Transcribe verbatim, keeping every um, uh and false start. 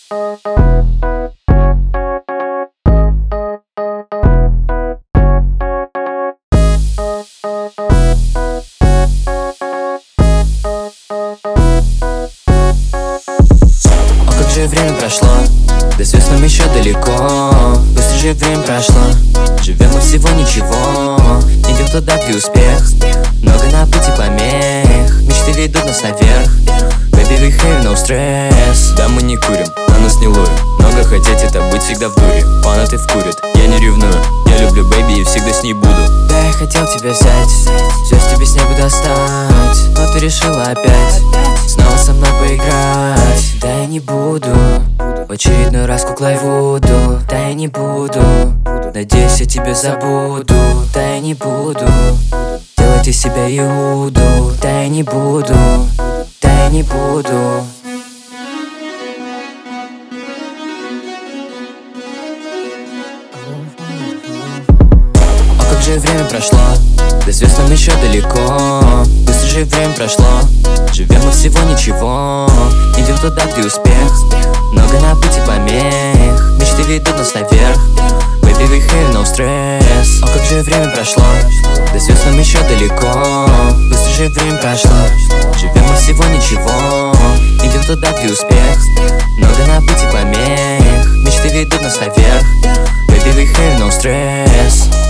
Время прошло, до звезд нам еще далеко. Быстро же время прошло, живем мы всего ничего. Идем туда, где успех, много на пути помех. Мечты ведут нас наверх, baby we have no stress. Да, мы не курим, на нас не ловим. Много хотеть, это быть всегда в дуре. Фанаты вкурят, я не ревную. Я люблю бэйби и всегда с ней буду. Да, я хотел тебя взять, звезд тебе с неба достать, но ты решила опять снова со мной поиграть. Да, я не буду в очередной раз куклой Вуду. Да, я не буду, надеюсь, я тебя забуду. Да, я не буду делать из себя Иуду. Да, я не буду, да, я не буду. Как же время прошло, до звезд нам еще далеко. Быстро же время прошло, живем мы всего ничего. Идем туда, где успех, много на пути помех. Мечты ведут нас наверх, baby we have no stress. О, как же время прошло, до звезд нам еще далеко. Быстро же время прошло, живем мы всего ничего. Идем туда, где успех, много на пути помех. Мечты ведут нас наверх, baby we have no stress.